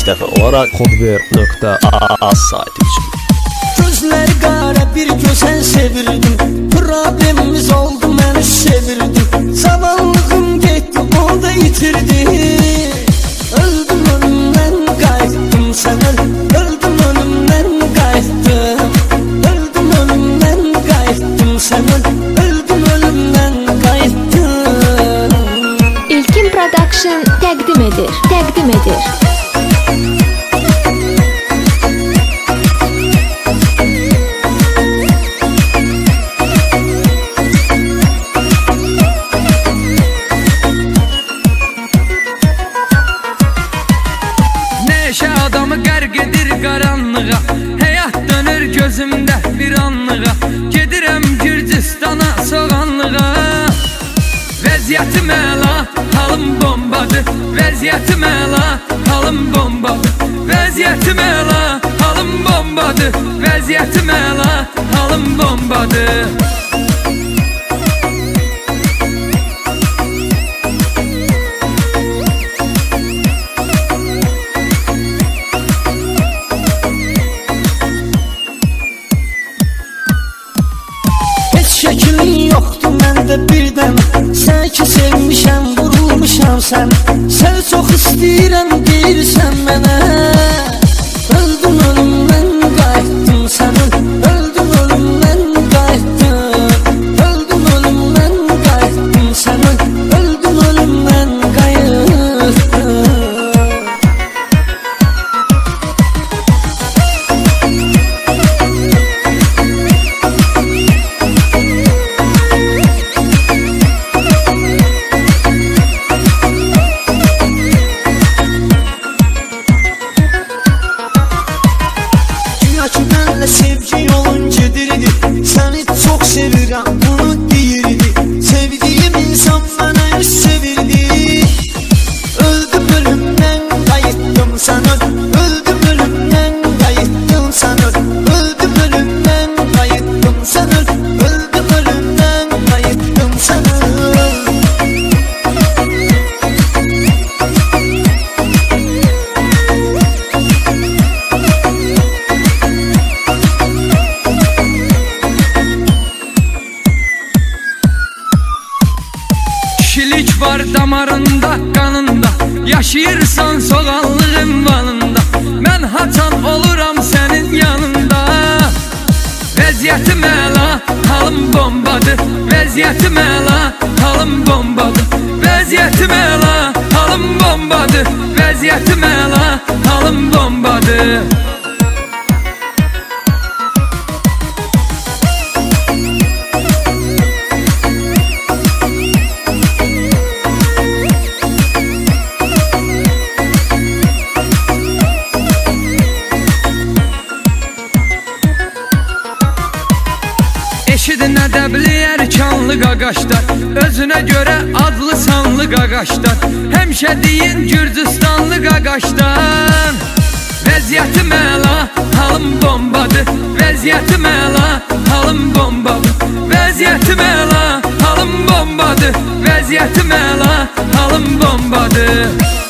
ilk dəfə olaraq Xudber.az saiti üçün. Gözləri qara bir gözəl sevirdim, problemimiz oldu, məni sevirdim. Zavallığım getdi, o da itirdi. Öldüm önümdən qayıtdım sənə, öldüm önümdən qayıtdım. Öldüm önümdən qayıtdım sənə, öldüm önümdən qayıtdım. İlkin Production təqdim edir. Adamı qərq edir qaranlığa, həyat dönür gözümdə bir anlığa. Gedirəm Gürcistana soğanlığa. Vəziyyətim əla, halım bombadır. Vəziyyətim əla, halım bombadır. Vəziyyətim əla, halım bombadır. Vəziyyətim əla, halım bombadır. Şəklin yoxdur məndə birdən, sən ki sevmişəm, vurulmuşam sən. Sən çox istəyirəm deyirsən mənə. Öldüm ölümdən qayıtdım sənə, öldüm ölümdən qayıtdım. Öldüm ölümdən qayıtdım sənə, öldüm ölümdən qayıtdım. Sevgi yolun gedirdi, səni çox sevirəm, bunu deyirdi. Sevdiyim insan mənə yüz sevirdi. Öldüm ölümdən qayıtdım sənə, öldüm ölümdən qayıtdım sənə. Öldüm ölümdən qayıtdım sənə, öldüm ölümdən qayıtdım sənə. Kişilik var damarında, qanında, yaşayırsan soğanlığın vanında. Mən haçan oluram sənin yanında. Vəziyyətim əla, halım bombadır. Vəziyyətim əla, halım bombadır. Vəziyyətim əla, halım bombadır. Vəziyyətim əla, halım bombadır. Eşidin ədəbli ərkanlı qaqaşlar, özünə görə adlı sanlı qaqaşlar. Həmişə deyin Gürcüstanlı qaqaşdan. Vəziyyətim əla, halım bombadır. Vəziyyətim əla, halım bombadır. Vəziyyətim əla, halım bombadır. Vəziyyətim əla, halım bombadır.